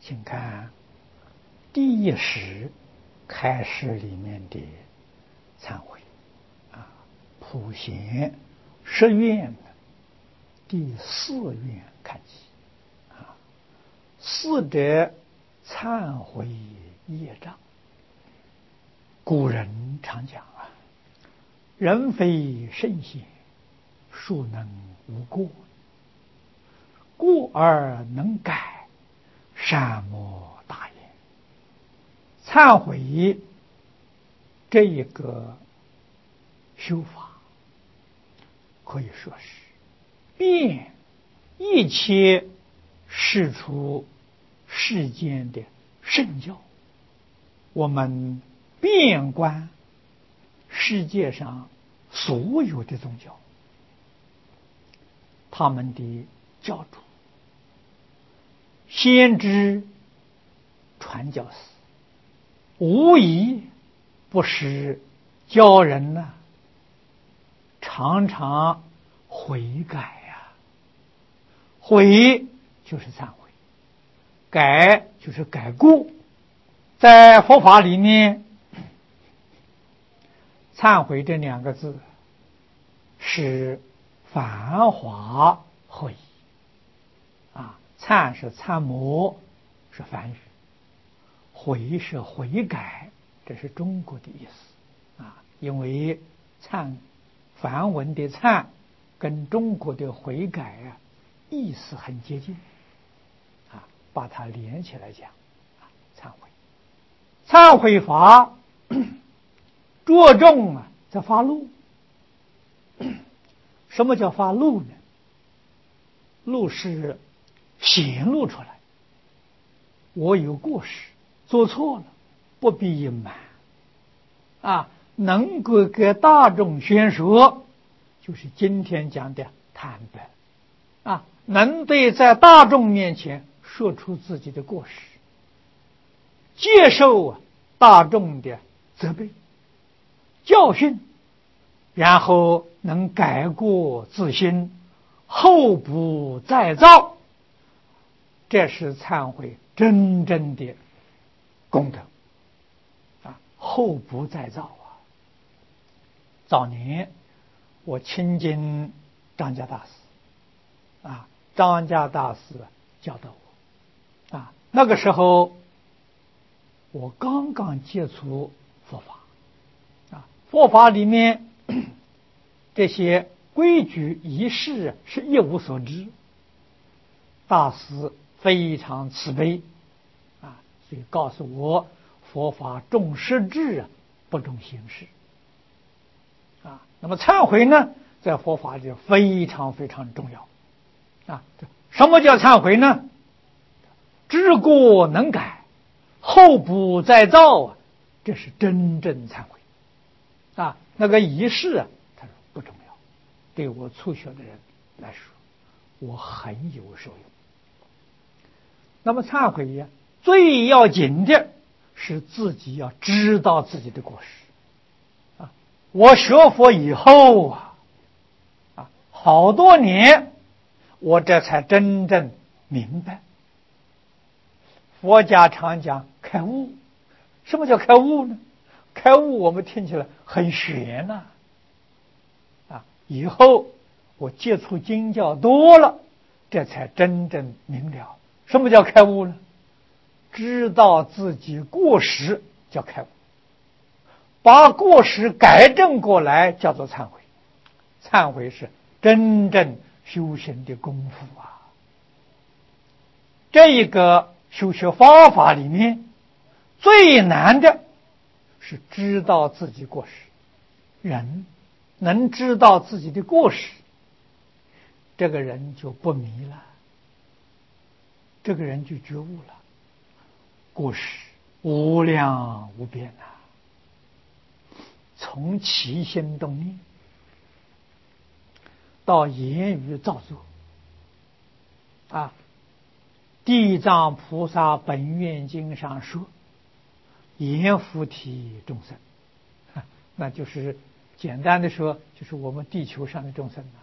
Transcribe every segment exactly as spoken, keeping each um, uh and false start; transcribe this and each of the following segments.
请看第一识开始里面的忏悔啊，普贤十愿的第四愿看起啊，四者忏悔业障。古人常讲啊，人非圣贤，孰能无过？过而能改，善莫大焉。忏悔这一个修法，可以说是遍一切世出世间的圣教。我们遍观世界上所有的宗教，他们的教主、先知、传教士，无疑不是教人呢、啊、常常悔改呀、啊。悔就是忏悔，改就是改过。在佛法里面，忏悔这两个字是繁华会啊，忏是参谋，是梵语；悔是悔改，这是中国的意思啊。因为忏梵文的忏跟中国的悔改啊意思很接近啊，把它连起来讲啊，忏悔。忏悔法着重啊在发怒。什么叫发怒呢？怒是显露出来，我有过失，做错了，不必隐瞒啊，能够给大众宣说，就是今天讲的坦白啊，能对在大众面前说出自己的过失，接受大众的责备教训，然后能改过自新，后不再造，这是忏悔真正的功德啊！后不再造啊！早年我亲近张家大师啊，张家大师教导我啊，那个时候我刚刚接触佛法啊，佛法里面这些规矩仪式是一无所知，大师非常慈悲啊，所以告诉我佛法重实质不重形式啊。那么忏悔呢，在佛法里非常非常重要啊。什么叫忏悔呢？知过能改，后不再造啊，这是真正忏悔啊。那个仪式啊，它不重要，对我初学的人来说，我很有受用。那么忏悔呀，最要紧的是自己要知道自己的过失啊。我学佛以后啊，啊，好多年，我这才真正明白。佛家常讲开悟，什么叫开悟呢？开悟我们听起来很玄呐、啊，啊，以后我接触经教多了，这才真正明了什么叫开悟呢？知道自己过失叫开悟，把过失改正过来叫做忏悔。忏悔是真正修行的功夫啊。这一个修学方法里面最难的是知道自己过失。人能知道自己的过失，这个人就不迷了，这个人就觉悟了。过失无量无边啊，从起心动念到言语造作啊，地藏菩萨本愿经上说，言福体众生，那就是简单的说，就是我们地球上的众生啊。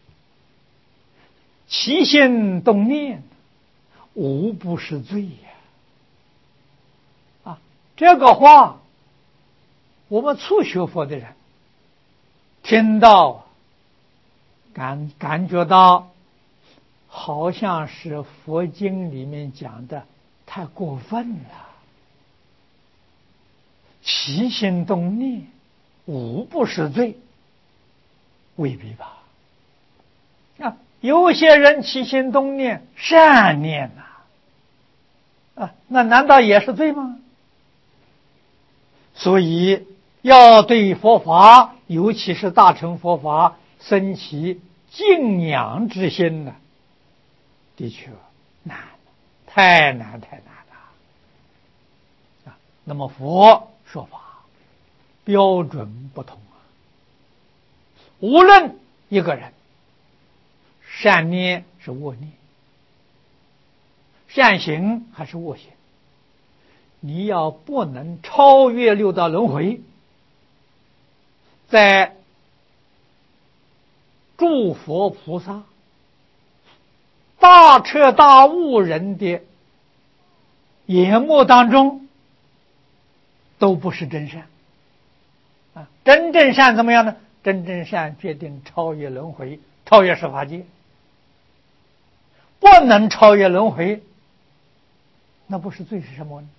起心动念无不是罪呀、啊， 这个话，我们初学佛的人听到，感感觉到，好像是佛经里面讲的太过分了。起心动念，无不是罪，未必吧？啊，有些人起心动念善念呐、啊，啊，那难道也是罪吗？所以要对佛法，尤其是大乘佛法，生起敬仰之心呢，的确难，太难太难了。啊，那么佛说法标准不同啊，无论一个人善念是恶念，善行还是恶行，你要不能超越六道轮回，在诸佛菩萨大彻大悟人的眼目当中，都不是真善啊！真正善怎么样呢？真正善决定超越轮回，超越十法界。不能超越轮回，那不是罪是什么呢？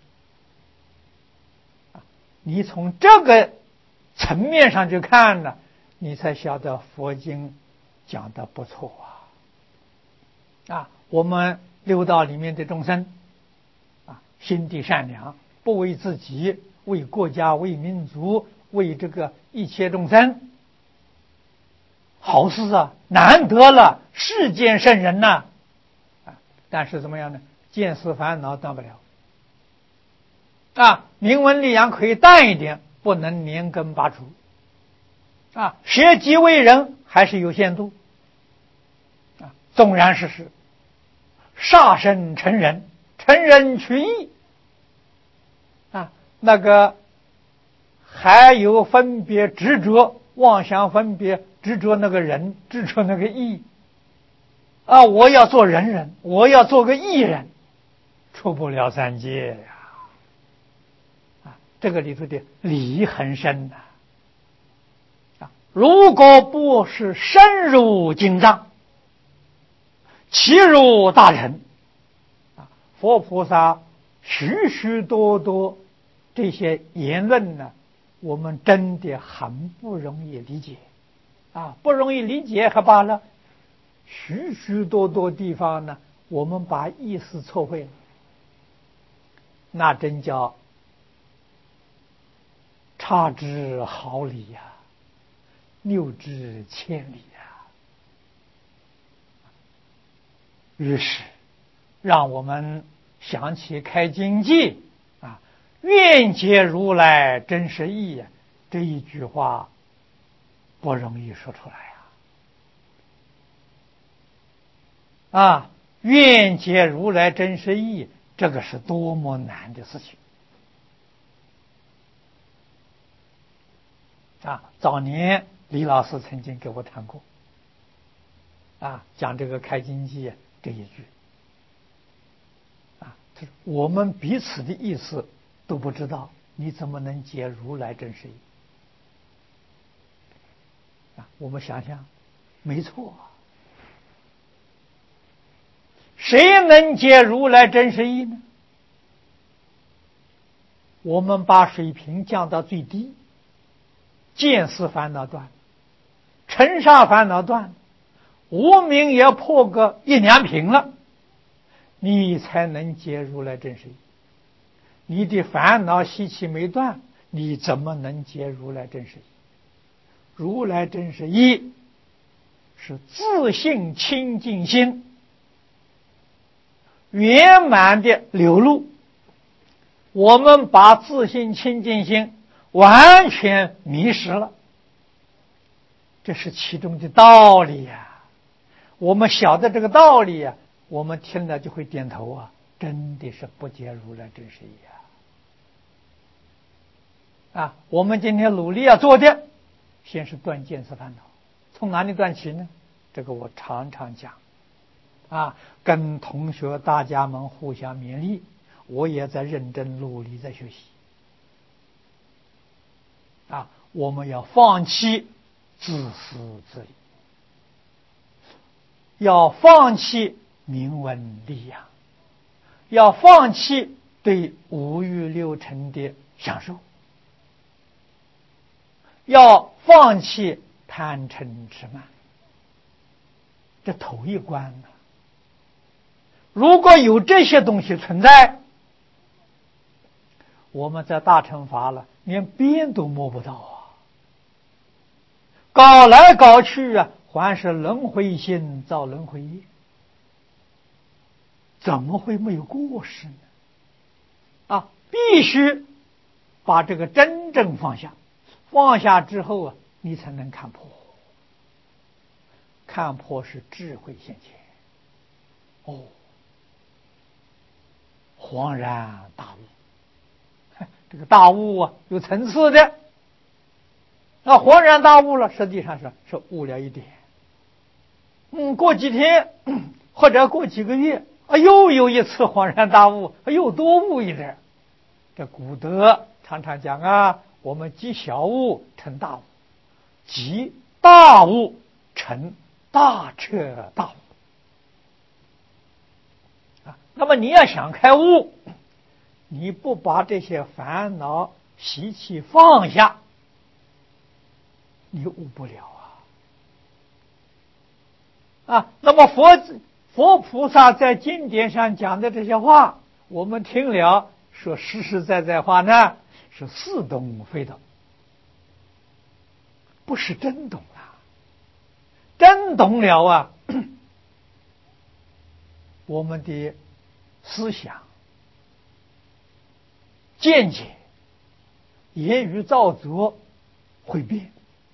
你从这个层面上去看呢，你才晓得佛经讲的不错啊！啊，我们六道里面的众生啊，心地善良，不为自己，为国家，为民族，为这个一切众生，好事啊，难得了，世间圣人呐！啊，但是怎么样呢？见思烦恼断不了。啊，名闻利养可以淡一点，不能连根拔除。啊，舍己为人还是有限度。啊，纵然是是杀身成仁，成仁取义。啊，那个还有分别执着、妄想分别执着那个人，执着那个义。啊，我要做仁人，我要做个义人，出不了三界呀。这个里头的理很深呐、啊，啊，如果不是深入经藏，契入大乘，啊，佛菩萨许许多多这些言论呢，我们真的很不容易理解，啊，不容易理解还罢了，许许多多地方呢，我们把意思错会了，那真叫差之毫厘呀、啊，谬之千里呀、啊。于是，让我们想起开经记啊，愿解如来真实义呀、啊，这一句话不容易说出来呀、啊。啊，愿解如来真实义，这个是多么难的事情。啊，早年李老师曾经给我谈过，啊，讲这个开经记这一句，啊，我们彼此的意思都不知道，你怎么能解如来真实义？啊，我们想想，没错，谁能解如来真实义呢？我们把水平降到最低。见思烦恼断，尘沙烦恼断，无明也破个一两品了，你才能解如来真实义。你的烦恼习气没断，你怎么能解如来真实义？如来真实义是自信清净心圆满的流露，我们把自信清净心完全迷失了，这是其中的道理呀、啊。我们晓得这个道理呀、啊，我们听了就会点头啊，真的是不解如来真实义啊！啊，我们今天努力要做的，先是断见思烦恼，从哪里断起呢？这个我常常讲，啊，跟同学大家们互相勉励，我也在认真努力在学习。 啊，我们要放弃自私自利，要放弃名闻利养，要放弃对五欲六尘的享受，要放弃贪嗔痴慢。这头一关呢，如果有这些东西存在，我们在大乘法了，连边都摸不到啊！搞来搞去啊，还是轮回心造轮回业，怎么会没有过失呢？啊，必须把这个真正放下，放下之后啊，你才能看破。看破是智慧现前，哦，恍然大悟。这个大悟啊，有层次的。那恍然大悟了，实际上是是悟了一点。嗯，过几天或者过几个月，啊，又有一次恍然大悟，又多悟一点。这古德常常讲啊，我们积小悟成大悟，积大悟成大彻大悟啊。那么你要想开悟，你不把这些烦恼习气放下，你悟不了啊！啊，那么佛佛菩萨在经典上讲的这些话，我们听了说实实在在话呢，是似懂非懂，不是真懂了。真懂了啊，我们的思想、见解、言语造作会变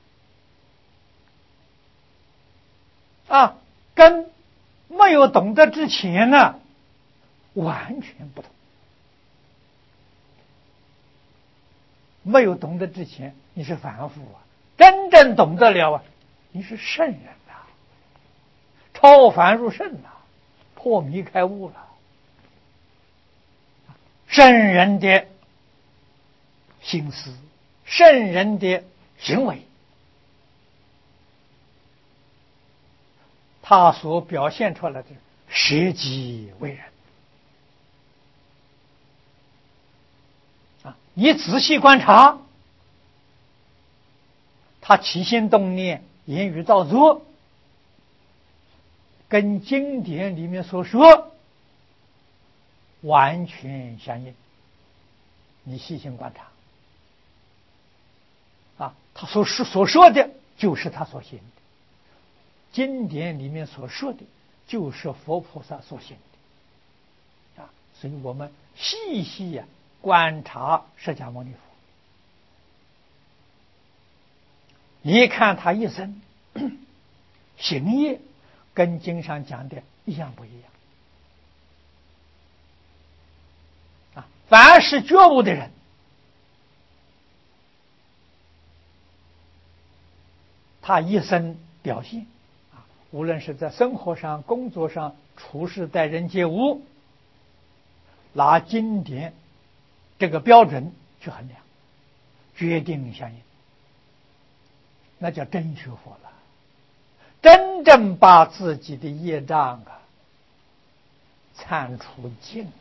啊，跟没有懂得之前呢，完全不同。没有懂得之前，你是凡夫啊；真正懂得了啊，你是圣人啊，超凡入圣了，破迷开悟了。圣人的心思，圣人的行为，他所表现出来的舍己为人啊，你仔细观察，他起心动念、言语造作，跟经典里面所说完全相应。你细心观察啊，他所说所说的就是他所行的，经典里面所说的就是佛菩萨所行的啊。所以我们细细呀、啊、观察释迦牟尼佛，你看他一生行业跟经上讲的一样不一样啊？凡是觉悟的人，他一生表现啊，无论是在生活上、工作上、处事待人接物，拿经典这个标准去衡量，决定相应，那叫真学佛了，真正把自己的业障啊忏除尽了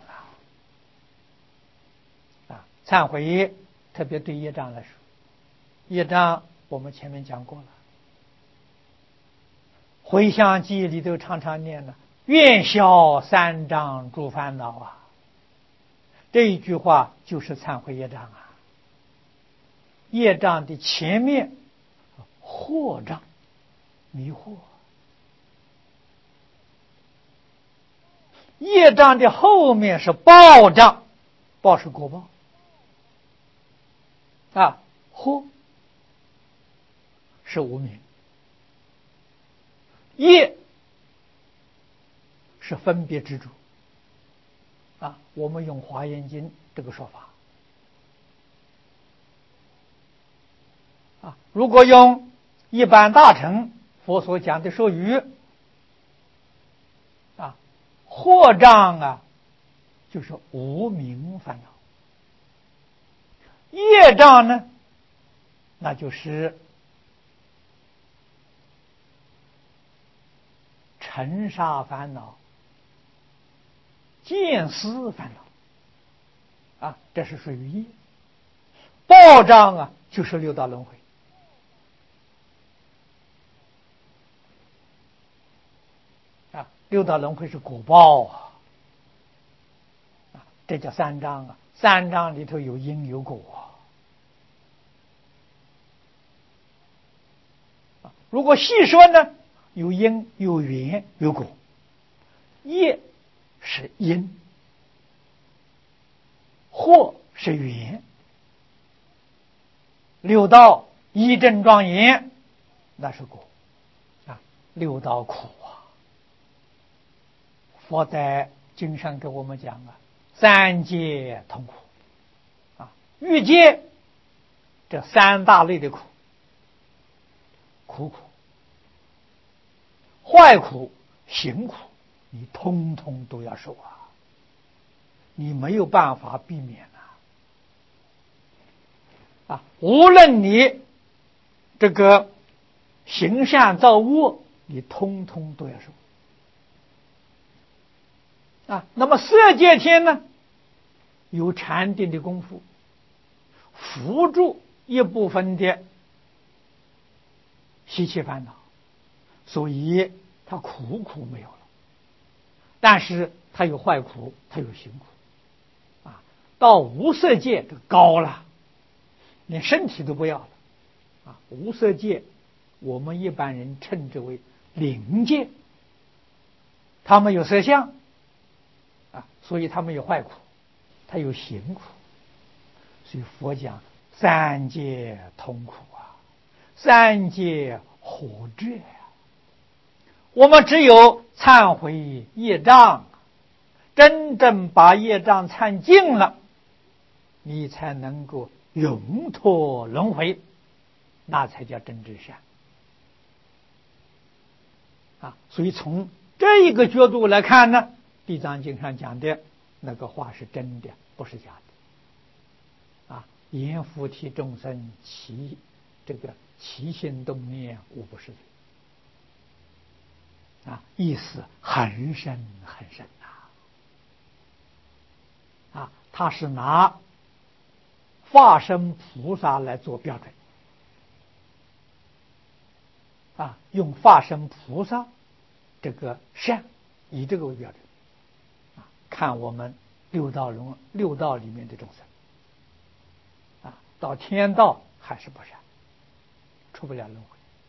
啊！忏悔业特别对业障来说，业障我们前面讲过了，回向记里头常常念了愿消三障诸烦恼啊，这一句话就是忏悔业障啊。业障的前面惑障，迷惑；业障的后面是报障，报是果报啊，惑是无明，业是分别执着啊。我们用华严经这个说法啊，如果用一般大乘佛所讲的说语啊，惑障啊就是无明烦恼，业障呢那就是尘沙烦恼、见思烦恼啊，这是属于业。报障啊，就是六道轮回啊，六道轮回是果报啊，啊，这叫三障啊，三障里头有因有果啊。如果细说呢，有因有缘有果，业是因，祸是缘。六道一正庄严，那是果啊。六道苦啊，佛在经上给我们讲啊，三界痛苦啊，欲界这三大类的苦，苦苦、坏苦、行苦，你通通都要受啊，你没有办法避免啊！无论你这个行善造恶，你通通都要受啊。那么色界天呢，有禅定的功夫，扶助一部分的习气烦恼，所以它苦苦没有了，但是它有坏苦，它有行苦啊。到无色界就高了，连身体都不要了啊！无色界，我们一般人称之为灵界，他们有色相啊，所以他们有坏苦，他有行苦，所以佛讲三界痛苦啊，三界火炙啊。我们只有忏悔业障，真正把业障忏尽了，你才能够永脱轮回，那才叫真至善啊！所以从这一个角度来看呢，地藏经上讲的那个话是真的，不是假的啊！阎浮提众生其这个起心动念无不是罪啊，意思很深很深呐啊！他是拿化身菩萨来做标准啊，用化身菩萨这个善以这个为标准啊，看我们六道中六道里面的众生啊，到天道还是不善，出不了轮回。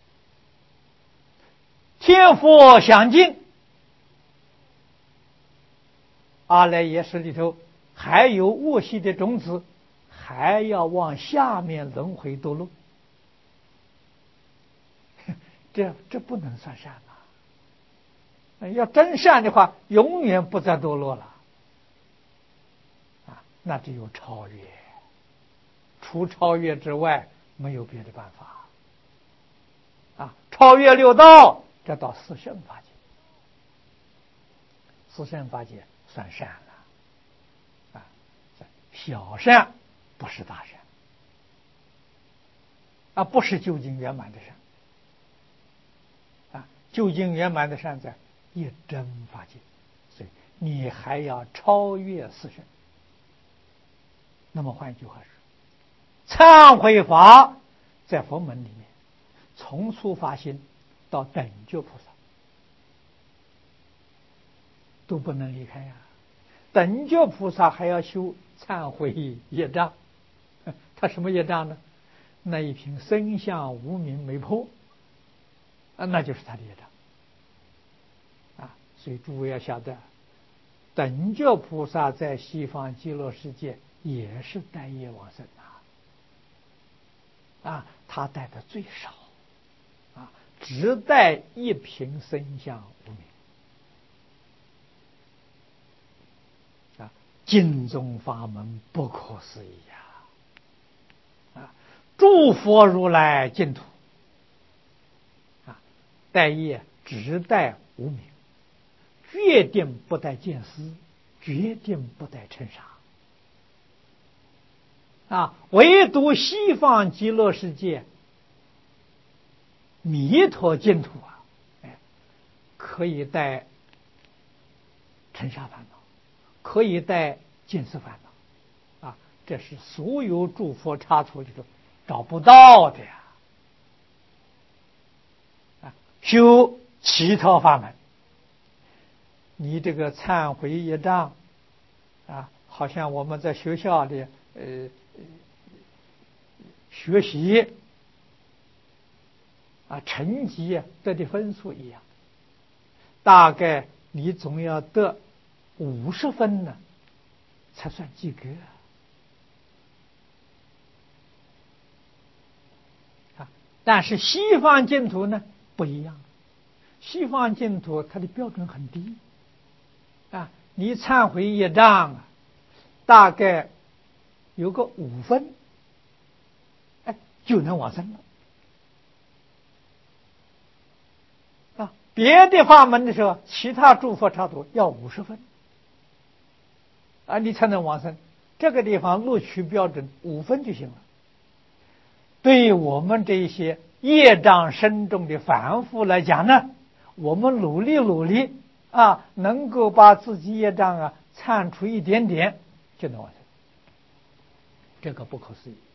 天佛想尽，阿赖耶识里头还有恶习的种子，还要往下面轮回堕落，这这不能算善了。要真善的话，永远不再堕落了啊！那只有超越，除超越之外，没有别的办法啊！超越六道，这到四圣法界，四圣法界算善了啊！小善不是大善啊，不是究竟圆满的善啊！究竟圆满的善在一真法界，所以你还要超越四圣。那么换一句话说，忏悔法在佛门里面，从初发心到等觉菩萨都不能离开呀、啊。等觉菩萨还要修忏悔业障，他什么业障呢？那一瓶身相无明没破啊，那就是他的业障。所以诸位要晓得，等觉菩萨在西方极乐世界也是带业往生啊，啊，他带的最少，啊，只带一瓶身相无明，啊，净宗法门不可思议呀，啊，诸佛如来净土，啊，带业只带无明。决定不带见思，决定不带尘沙啊！唯独西方极乐世界弥陀净土啊，哎，可以带尘沙烦恼，可以带见思烦恼，啊，这是所有诸佛刹土里头找不到的呀。啊，修其他法门，你这个忏悔业障啊，好像我们在学校里呃学习啊，成绩得的分数一样，大概你总要得五十分呢，才算及格啊。但是西方净土呢不一样，西方净土它的标准很低啊，你忏悔业障啊，大概有个五分，哎，就能往生了。啊，别的法门的时候，其他诸佛刹土要五十分，啊，你才能往生。这个地方录取标准五分就行了。对于我们这些业障深重的凡夫来讲呢，我们努力努力啊，能够把自己业障啊忏除一点点，就能往生。这个不可思议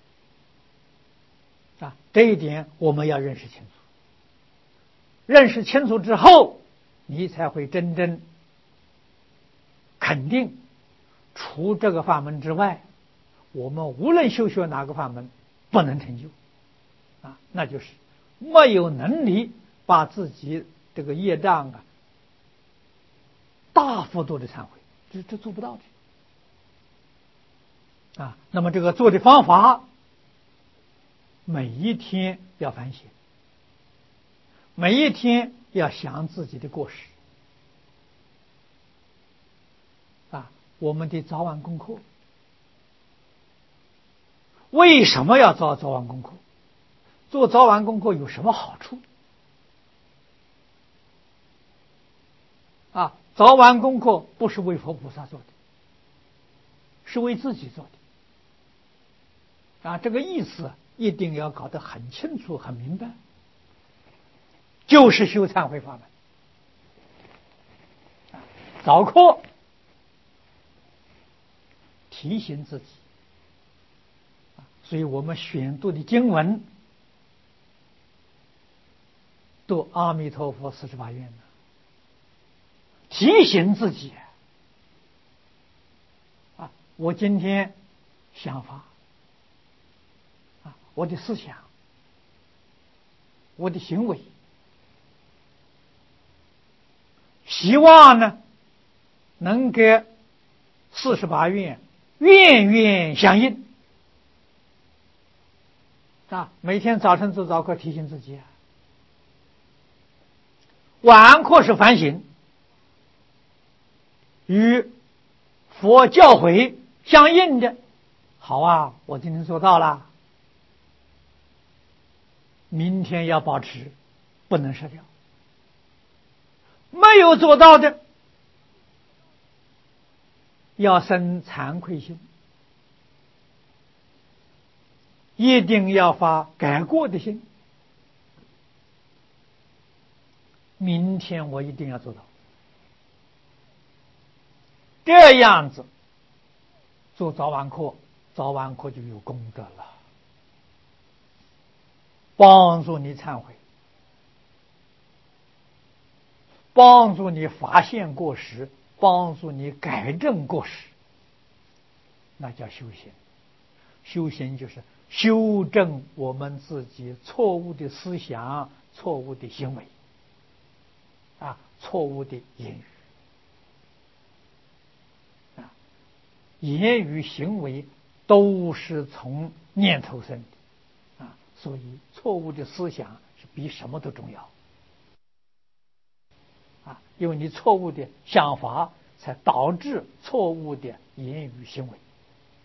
啊！这一点我们要认识清楚。认识清楚之后，你才会真正肯定，除这个法门之外，我们无论修学哪个法门，不能成就啊，那就是没有能力把自己这个业障啊大幅度的忏悔，这这做不到的啊。那么这个做的方法，每一天要反省，每一天要想自己的过失啊。我们的早晚功课，为什么要做早晚功课？做早晚功课有什么好处啊？早晚功课不是为佛菩萨做的，是为自己做的啊。这个意思一定要搞得很清楚很明白，就是修忏悔法门啊。早课提醒自己，所以我们选读的经文读阿弥陀佛四十八愿呢，提醒自己啊，我今天想法啊，我的思想，我的行为，希望呢能跟四十八愿愿愿相应啊。每天早晨做早课提醒自己啊，晚课是反省，与佛教诲相应的。好啊，我今天做到了，明天要保持，不能失掉。没有做到的，要生惭愧心，一定要发改过的心。明天我一定要做到，这样子做早晚课，早晚课就有功德了，帮助你忏悔，帮助你发现过失，帮助你改正过失，那叫修行。修行就是修正我们自己错误的思想、错误的行为啊，错误的言语啊，言语行为都是从念头生的啊，所以错误的思想是比什么都重要啊，因为你错误的想法才导致错误的言语行为